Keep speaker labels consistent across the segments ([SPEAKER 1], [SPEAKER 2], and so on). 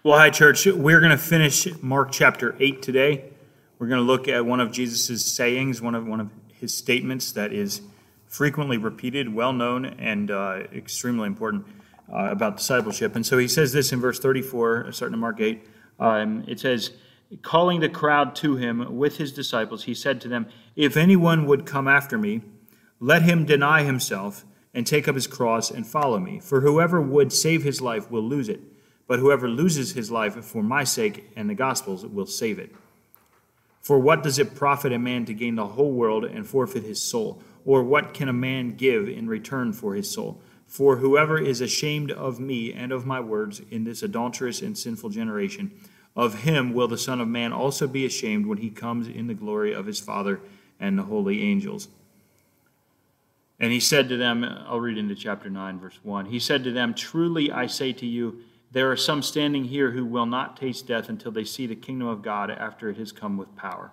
[SPEAKER 1] Well, hi, church. We're going to finish Mark chapter 8 today. We're going to look at one of Jesus' sayings, one of his statements that is frequently repeated, well-known, and extremely important about discipleship. And so he says this in verse 34, starting in Mark 8. It says, calling the crowd to him with his disciples, he said to them, "If anyone would come after me, let him deny himself and take up his cross and follow me. For whoever would save his life will lose it. But whoever loses his life for my sake and the gospel's will save it. For what does it profit a man to gain the whole world and forfeit his soul? Or what can a man give in return for his soul? For whoever is ashamed of me and of my words in this adulterous and sinful generation, of him will the Son of Man also be ashamed when he comes in the glory of his Father and the holy angels." And he said to them, I'll read into chapter 9, verse 1. He said to them, "Truly I say to you, there are some standing here who will not taste death until they see the kingdom of God after it has come with power."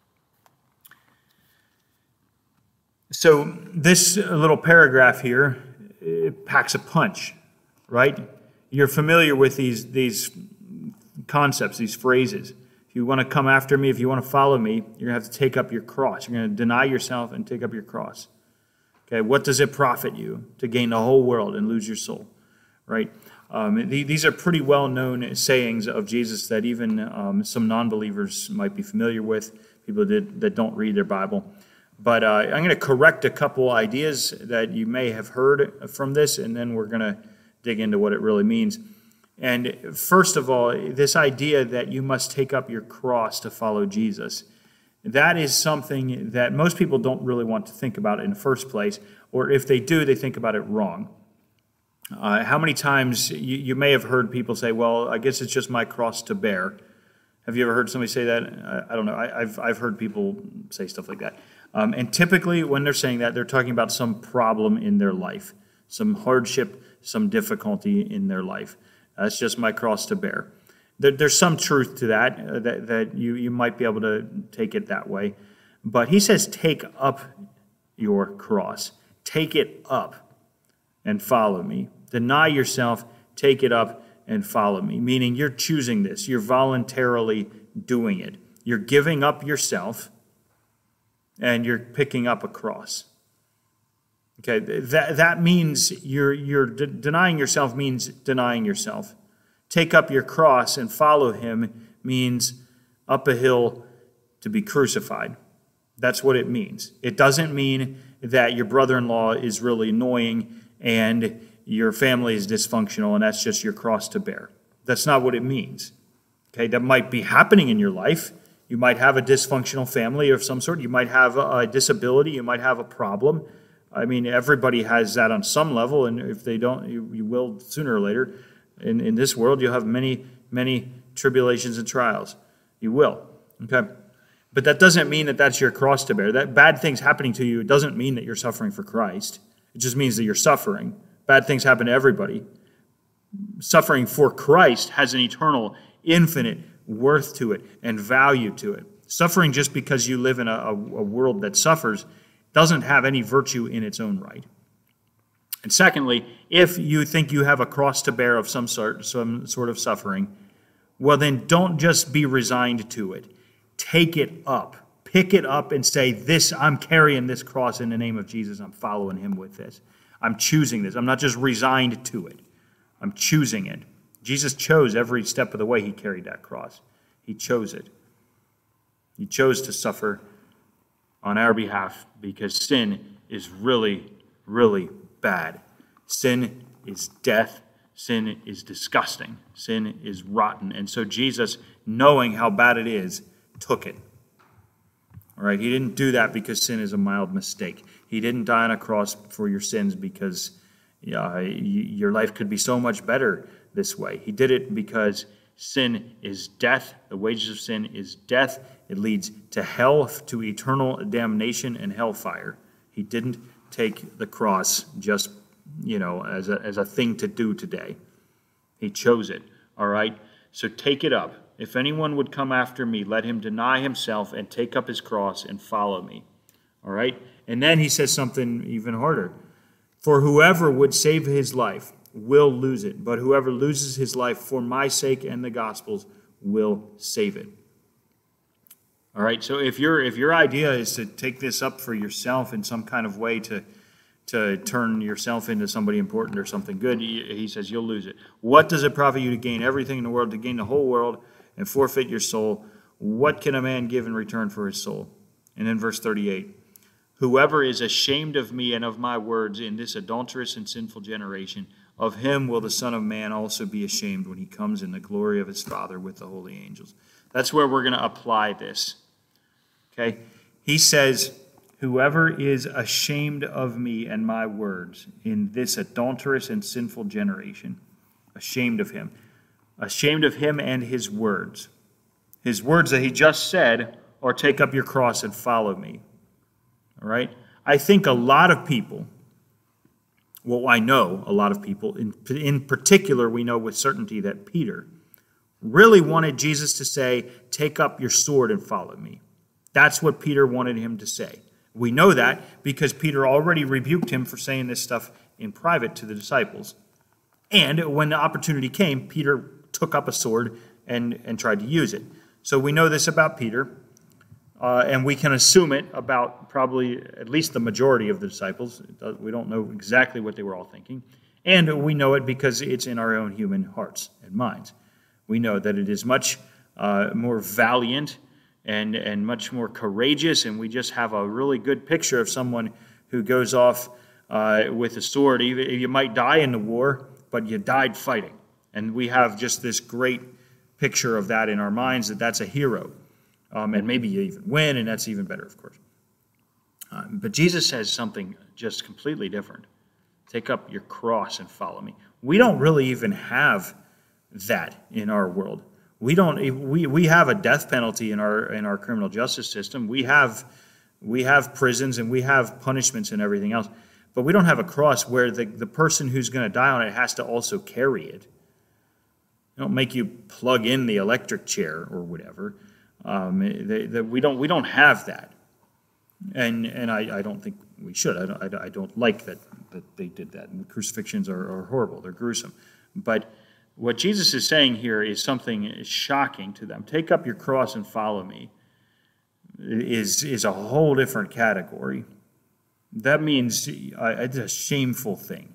[SPEAKER 1] So this little paragraph here, it packs a punch, right? You're familiar with these concepts, these phrases. If you want to come after me, if you want to follow me, you're going to have to take up your cross. You're going to deny yourself and take up your cross. Okay, what does it profit you to gain the whole world and lose your soul, right? These are pretty well-known sayings of Jesus that even some non-believers might be familiar with, people that don't read their Bible. But I'm going to correct a couple ideas that you may have heard from this, and then we're going to dig into what it really means. And first of all, this idea that you must take up your cross to follow Jesus, that is something that most people don't really want to think about in the first place, or if they do, they think about it wrong. How many times you may have heard people say, "Well, I guess it's just my cross to bear." Have you ever heard somebody say that? I don't know. I've heard people say stuff like that. And typically when they're saying that, they're talking about some problem in their life, some hardship, some difficulty in their life. That's just my cross to bear. There's some truth to that you might be able to take it that way. But he says, take up your cross. Take it up and follow me. Deny yourself, take it up, and follow me. Meaning you're choosing this. You're voluntarily doing it. You're giving up yourself, and you're picking up a cross. Okay, that means you're denying yourself means denying yourself. Take up your cross and follow him means up a hill to be crucified. That's what it means. It doesn't mean that your brother-in-law is really annoying and your family is dysfunctional and that's just your cross to bear. That's not what it means. Okay, that might be happening in your life. You might have a dysfunctional family of some sort. You might have a disability. You might have a problem. I mean, everybody has that on some level, and if they don't, you will sooner or later. In this world, you'll have many, many tribulations and trials. You will, okay? But that doesn't mean that that's your cross to bear. That bad things happening to you doesn't mean that you're suffering for Christ. It just means that you're suffering. Bad things happen to everybody. Suffering for Christ has an eternal, infinite worth to it and value to it. Suffering just because you live in a world that suffers doesn't have any virtue in its own right. And secondly, if you think you have a cross to bear of some sort of suffering, well then don't just be resigned to it. Take it up. Pick it up and say, I'm carrying this cross in the name of Jesus. I'm following him with this. I'm choosing this. I'm not just resigned to it. I'm choosing it. Jesus chose every step of the way he carried that cross. He chose it. He chose to suffer on our behalf because sin is really, really bad. Sin is death. Sin is disgusting. Sin is rotten. And so Jesus, knowing how bad it is, took it. All right, he didn't do that because sin is a mild mistake. He didn't die on a cross for your sins because your life could be so much better this way. He did it because sin is death. The wages of sin is death. It leads to hell, to eternal damnation and hellfire. He didn't take the cross just, as a thing to do today. He chose it, all right? So take it up. If anyone would come after me, let him deny himself and take up his cross and follow me, all right? And then he says something even harder. For whoever would save his life, will lose it, but whoever loses his life for my sake and the gospel's will save it. All right, so if your idea is to take this up for yourself in some kind of way to turn yourself into somebody important or something good, he says you'll lose it. What does it profit you to gain everything in the world, to gain the whole world and forfeit your soul? What can a man give in return for his soul? And then verse 38, whoever is ashamed of me and of my words in this adulterous and sinful generation, of him will the Son of Man also be ashamed when he comes in the glory of his Father with the holy angels. That's where we're going to apply this. Okay? He says, whoever is ashamed of me and my words in this adulterous and sinful generation, ashamed of him and his words that he just said, or take up your cross and follow me. All right? I think a lot of people, well, I know a lot of people, in particular, we know with certainty that Peter really wanted Jesus to say, take up your sword and follow me. That's what Peter wanted him to say. We know that because Peter already rebuked him for saying this stuff in private to the disciples. And when the opportunity came, Peter took up a sword and tried to use it. So we know this about Peter, and we can assume it about probably at least the majority of the disciples. We don't know exactly what they were all thinking. And we know it because it's in our own human hearts and minds. We know that it is much more valiant and much more courageous, and we just have a really good picture of someone who goes off with a sword. You might die in the war, but you died fighting. And we have just this great picture of that in our minds, that's a hero. And maybe you even win, and that's even better, of course. But Jesus says something just completely different. Take up your cross and follow me. We don't really even have that in our world. We have a death penalty in our criminal justice system. We have prisons and we have punishments and everything else, but we don't have a cross where the person who's going to die on it has to also carry it. They don't make you plug in the electric chair or whatever. We don't have that, and I don't think we should. I don't like that they did that. And crucifixions are horrible. They're gruesome, but what Jesus is saying here is something shocking to them. Take up your cross and follow me is a whole different category. That means it's a shameful thing.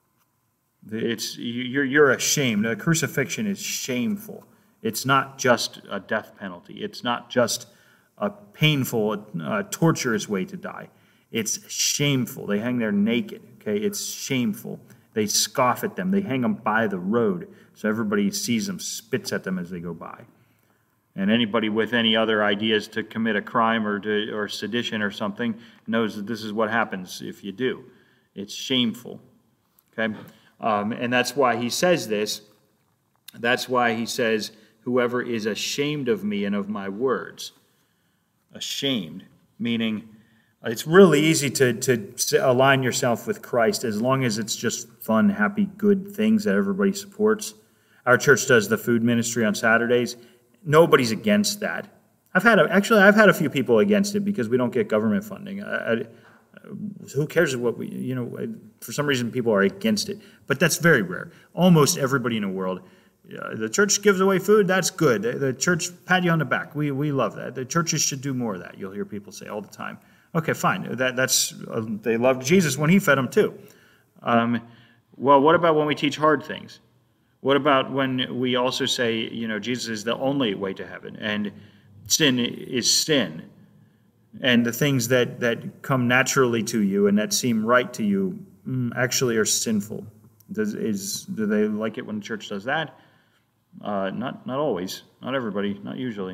[SPEAKER 1] You're ashamed. A crucifixion is shameful. It's not just a death penalty. It's not just a painful, torturous way to die. It's shameful. They hang there naked. Okay, it's shameful. They scoff at them. They hang them by the road so everybody sees them, spits at them as they go by. And anybody with any other ideas to commit a crime or sedition or something knows that this is what happens if you do. It's shameful. Okay, and that's why he says this. That's why he says, whoever is ashamed of me and of my words. Ashamed, meaning it's really easy to align yourself with Christ as long as it's just fun, happy, good things that everybody supports. Our church does the food ministry on Saturdays. Nobody's against that. I've had a few people against it because we don't get government funding. Who cares what for some reason people are against it. But that's very rare. Almost everybody in the world, the church gives away food, that's good. The church pat you on the back. We love that. The churches should do more of that. You'll hear people say all the time. Okay, fine. That's they loved Jesus when he fed them too. Well, what about when we teach hard things? What about when we also say, Jesus is the only way to heaven, and sin is sin, and the things that come naturally to you and that seem right to you actually are sinful? Do they like it when the church does that? Not always, not everybody, not usually.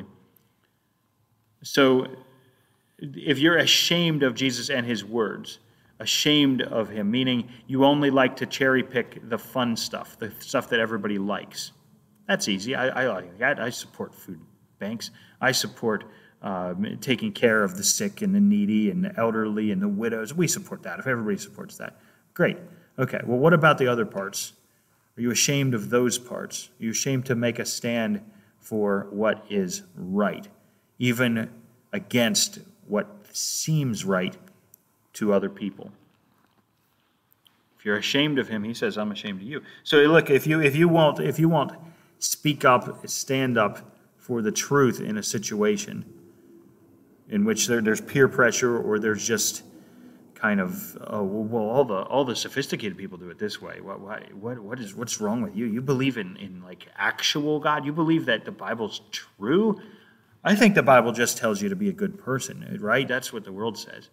[SPEAKER 1] So if you're ashamed of Jesus and his words, ashamed of him, meaning you only like to cherry pick the fun stuff, the stuff that everybody likes. That's easy. I like that. I support food banks. I support taking care of the sick and the needy and the elderly and the widows. We support that. If everybody supports that, great. Okay, well, what about the other parts? Are you ashamed of those parts? Are you ashamed to make a stand for what is right, even against what seems right to other people? you're ashamed of him, he says, I'm ashamed of you. So look, if you won't speak up, stand up for the truth in a situation in which there's peer pressure, or there's just kind of, all the sophisticated people do it this way. What's wrong with you? You believe in like actual God? You believe that the Bible's true? I think the Bible just tells you to be a good person, right? That's what the world says.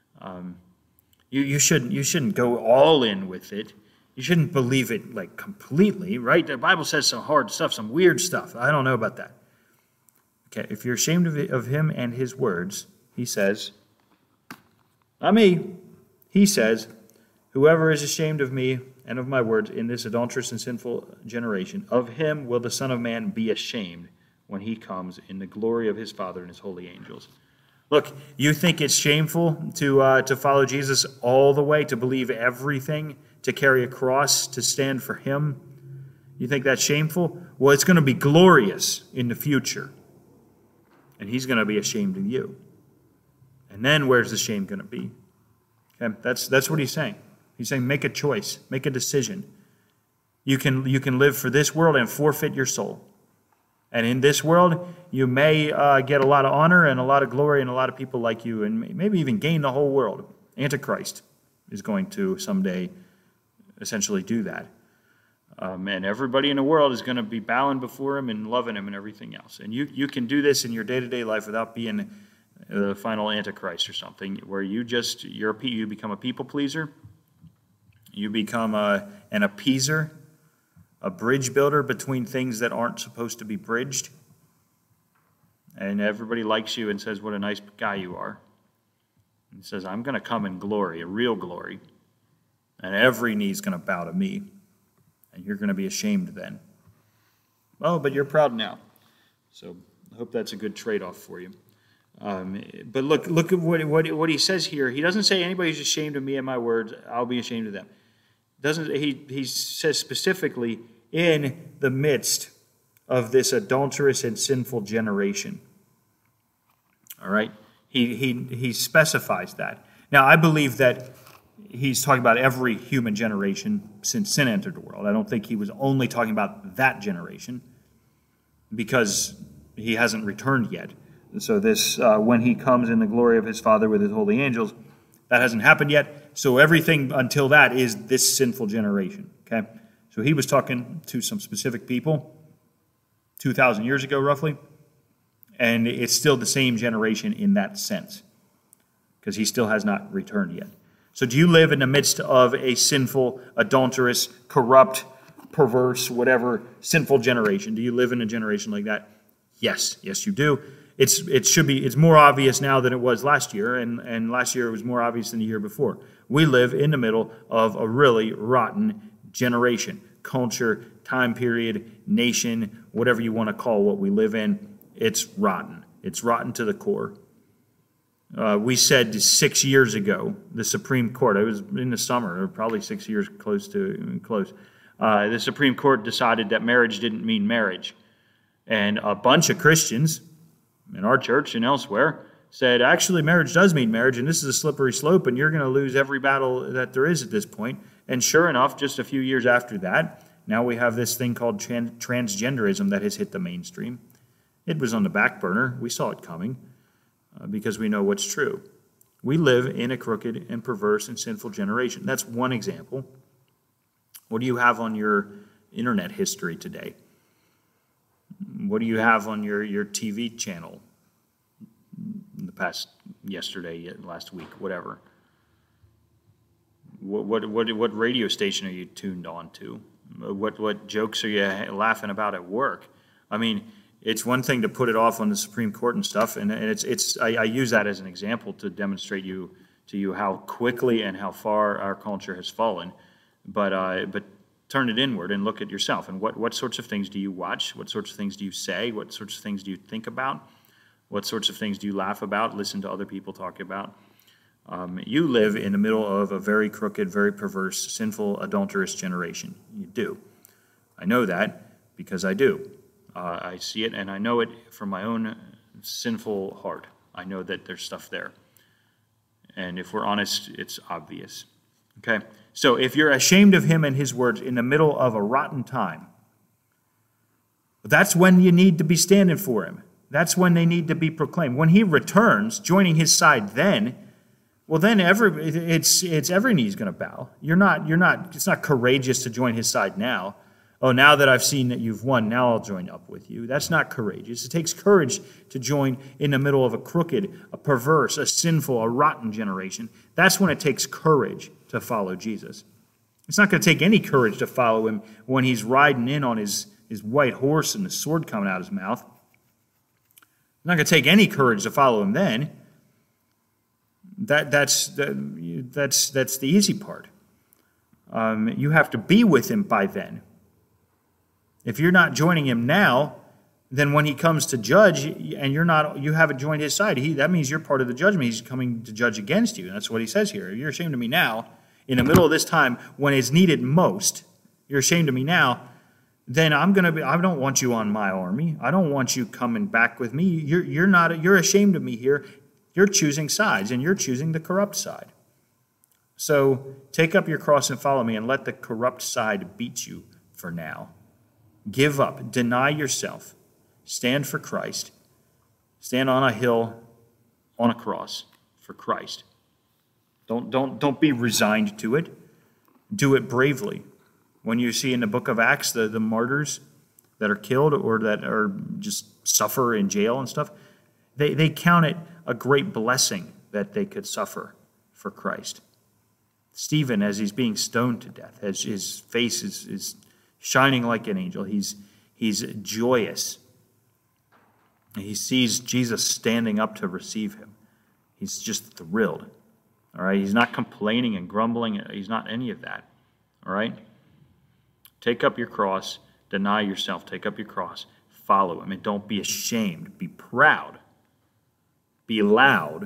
[SPEAKER 1] You shouldn't go all in with it. You shouldn't believe it like completely, right? The Bible says some hard stuff, some weird stuff. I don't know about that. Okay, if you're ashamed of him and his words, he says, not me, he says, whoever is ashamed of me and of my words in this adulterous and sinful generation, of him will the Son of Man be ashamed when he comes in the glory of his Father and his holy angels. Look, you think it's shameful to follow Jesus all the way, to believe everything, to carry a cross, to stand for him? You think that's shameful? Well, it's going to be glorious in the future. And he's going to be ashamed of you. And then where's the shame going to be? Okay, that's what he's saying. He's saying make a choice, make a decision. You can live for this world and forfeit your soul. And in this world, you may get a lot of honor and a lot of glory and a lot of people like you, and maybe even gain the whole world. Antichrist is going to someday essentially do that. And everybody in the world is going to be bowing before him and loving him and everything else. And you can do this in your day-to-day life without being the final Antichrist or something, where you become a people pleaser, you become an appeaser, a bridge builder between things that aren't supposed to be bridged, and everybody likes you and says what a nice guy you are. And says, I'm going to come in glory, a real glory, and every knee's going to bow to me. And you're going to be ashamed then. Oh, but you're proud now. So I hope that's a good trade-off for you. But look at what he says here. He doesn't say anybody's ashamed of me and my words, I'll be ashamed of them. He says specifically, in the midst of this adulterous and sinful generation. All right? He specifies that. Now, I believe that he's talking about every human generation since sin entered the world. I don't think he was only talking about that generation, because he hasn't returned yet. So this, when he comes in the glory of his Father with his holy angels, that hasn't happened yet. So everything until that is this sinful generation. Okay? So he was talking to some specific people 2,000 years ago, roughly, and it's still the same generation in that sense, because he still has not returned yet. So do you live in the midst of a sinful, adulterous, corrupt, perverse, whatever, sinful generation? Do you live in a generation like that? Yes, you do. It's more obvious now than it was last year, and last year it was more obvious than the year before. We live in the middle of a really rotten generation, culture, time period, nation, whatever you want to call what we live in. It's rotten. It's rotten to the core. We said 6 years ago, the Supreme Court, it was in the summer, or probably 6 years close. The Supreme Court decided that marriage didn't mean marriage. And a bunch of Christians in our church and elsewhere said, actually, marriage does mean marriage, and this is a slippery slope, and you're going to lose every battle that there is at this point. And sure enough, just a few years after that, now we have this thing called transgenderism that has hit the mainstream. It was on the back burner. We saw it coming. Because we know what's true. We live in a crooked and perverse and sinful generation. That's one example. What do you have on your internet history today? What do you have on your TV channel in the past, yesterday, last week, whatever? What radio station are you tuned on to? What jokes are you laughing about at work? I mean, it's one thing to put it off on the Supreme Court and stuff, and I use that as an example to demonstrate to you how quickly and how far our culture has fallen. But turn it inward and look at yourself. And what sorts of things do you watch? What sorts of things do you say? What sorts of things do you think about? What sorts of things do you laugh about, listen to other people talk about? You live in the middle of a very crooked, very perverse, sinful, adulterous generation. You do. I know that because I do. I see it, and I know it from my own sinful heart. I know that there's stuff there. And if we're honest, it's obvious. Okay? So if you're ashamed of him and his words in the middle of a rotten time, that's when you need to be standing for him. That's when they need to be proclaimed. When he returns, joining his side then, well, then every knee's going to bow. It's not courageous to join his side now. Oh, now that I've seen that you've won, now I'll join up with you. That's not courageous. It takes courage to join in the middle of a crooked, a perverse, a sinful, a rotten generation. That's when it takes courage to follow Jesus. It's not going to take any courage to follow him when he's riding in on his white horse and the sword coming out of his mouth. It's not going to take any courage to follow him then. That's the easy part. You have to be with him by then. If you're not joining him now, then when he comes to judge and you haven't joined his side, that means you're part of the judgment. He's coming to judge against you. And that's what he says here. If you're ashamed of me now, in the middle of this time when it's needed most, you're ashamed of me now, then I don't want you on my army. I don't want you coming back with me. You're ashamed of me here. You're choosing sides, and you're choosing the corrupt side. So take up your cross and follow me, and let the corrupt side beat you for now. Give up. Deny yourself. Stand for Christ. Stand on a hill, on a cross for Christ. Don't be resigned to it. Do it bravely. When you see in the book of Acts the martyrs that are killed or that are just suffer in jail and stuff, they count it a great blessing that they could suffer for Christ. Stephen, as he's being stoned to death, as his face is shining like an angel, he's joyous. He sees Jesus standing up to receive him. He's just thrilled. All right, he's not complaining and grumbling. He's not any of that. All right? Take up your cross, deny yourself, take up your cross, follow him, and don't be ashamed. Be proud. Be loud.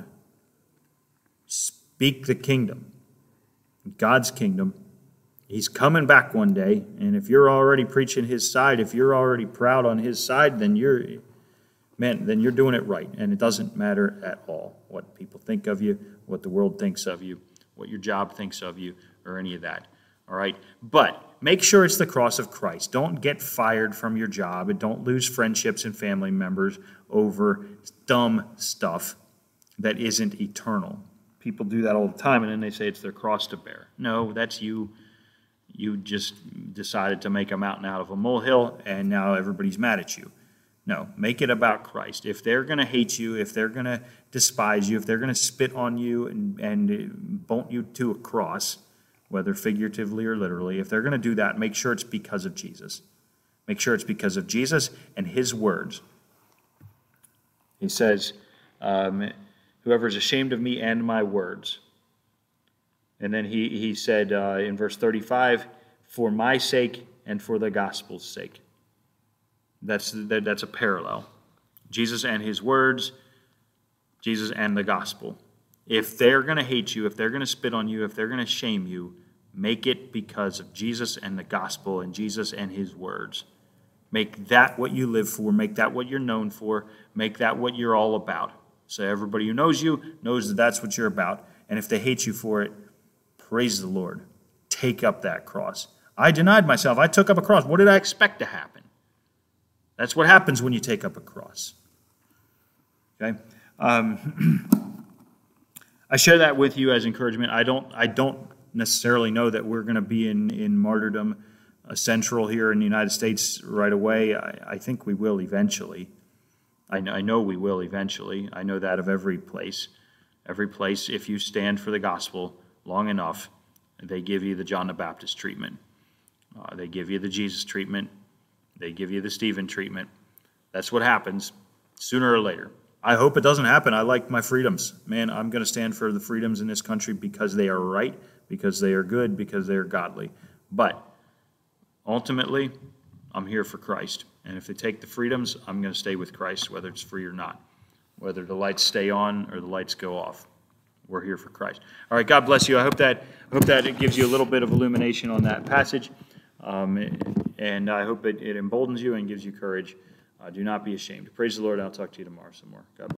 [SPEAKER 1] Speak the kingdom, God's kingdom. He's coming back one day, and if you're already preaching his side, if you're already proud on his side, then you're doing it right. And it doesn't matter at all what people think of you, what the world thinks of you, what your job thinks of you, or any of that. All right? But make sure it's the cross of Christ. Don't get fired from your job, and don't lose friendships and family members over dumb stuff that isn't eternal. People do that all the time, and then they say it's their cross to bear. No, that's you. You just decided to make a mountain out of a molehill, and now everybody's mad at you. No, make it about Christ. If they're going to hate you, if they're going to despise you, if they're going to spit on you and bolt you to a cross, whether figuratively or literally, if they're going to do that, make sure it's because of Jesus. Make sure it's because of Jesus and his words. He says, whoever is ashamed of me and my words. And then he said in verse 35, for my sake and for the gospel's sake. That's a parallel. Jesus and his words, Jesus and the gospel. If they're going to hate you, if they're going to spit on you, if they're going to shame you, make it because of Jesus and the gospel and Jesus and his words. Make that what you live for. Make that what you're known for. Make that what you're all about. So everybody who knows you knows that that's what you're about. And if they hate you for it, praise the Lord. Take up that cross. I denied myself. I took up a cross. What did I expect to happen? That's what happens when you take up a cross. Okay? I share that with you as encouragement. I don't necessarily know that we're going to be in martyrdom central here in the United States right away. I think we will eventually. I know we will eventually. I know that of every place. Every place, if you stand for the gospel long enough, they give you the John the Baptist treatment. They give you the Jesus treatment. They give you the Stephen treatment. That's what happens sooner or later. I hope it doesn't happen. I like my freedoms. Man, I'm going to stand for the freedoms in this country because they are right, because they are good, because they are godly. But ultimately, I'm here for Christ. And if they take the freedoms, I'm going to stay with Christ, whether it's free or not. Whether the lights stay on or the lights go off. We're here for Christ. All right, God bless you. I hope that it gives you a little bit of illumination on that passage. And I hope it emboldens you and gives you courage. Do not be ashamed. Praise the Lord. I'll talk to you tomorrow some more. God bless.